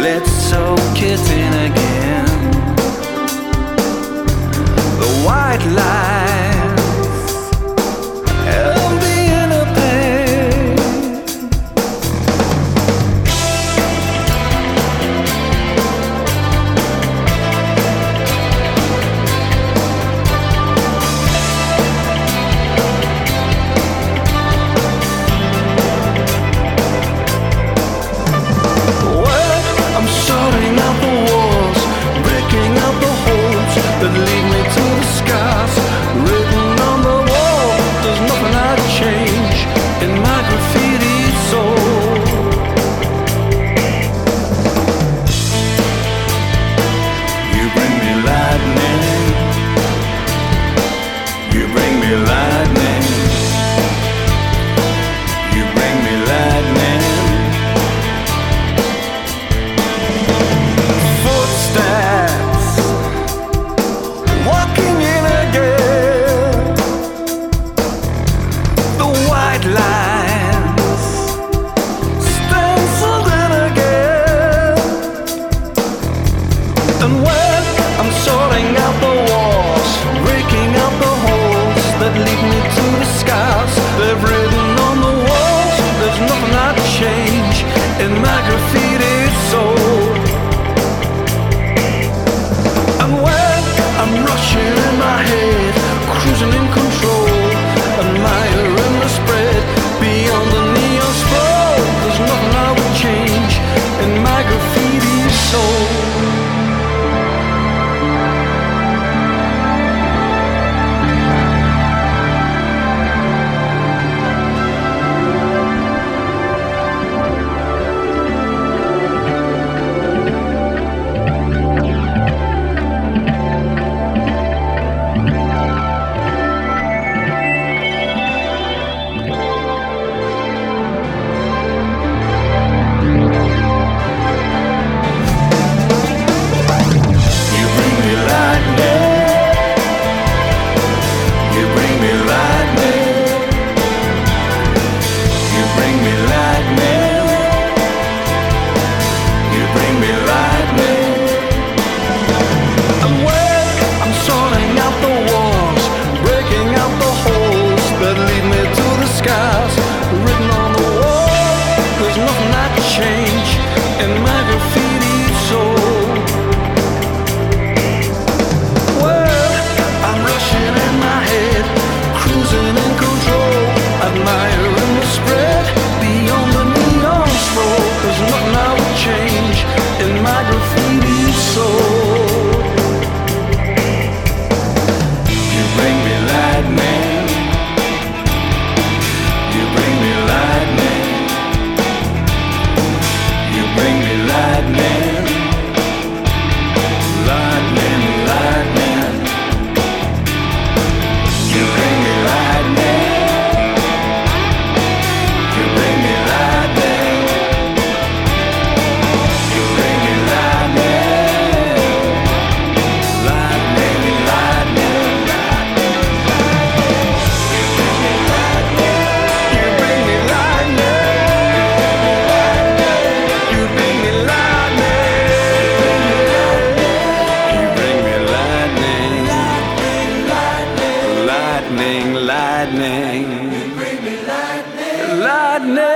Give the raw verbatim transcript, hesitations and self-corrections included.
let's soak it in again. The white lines of the inner pain. Well, I'm sorting out the walls, breaking out the holes that lead me to the scars written on the wall. There's nothing I'd change in my graffiti soul. You bring me lightning. You bring me lightning. You bring me lightning. Footsteps walking in again. The white lines stenciled in again. And when I'm sorting out the walls, breaking out the holes that lead me to the scars they've written on the walls, there's nothing I'd change in my graffiti soul. And when I'm rushing in my head, cruising in control, admiring the spread beyond the neon sprawl, there's nothing I would change in my graffiti soul. You bring me lightning. You bring me lightning. You bring me lightning. You bring me lightning. And when I'm sorting out the walls, breaking out the holes that lead me to the scars written on the wall, there's nothing I can change in my graffiti soul. Well, I'm rushing in my head, cruising in control, admiring the spread beyond the neon stroll. There's nothing I would change in my graffiti soul. You bring me lightning. You bring me lightning. You bring me lightning. Lightning, lightning. You bring me lightning. You bring me lightning. You bring me lightning. Lightning, lightning. You bring me lightning. You bring me lightning. You bring me lightning. You bring me lightning. Lightning, lightning. You bring me lightning. Lightning.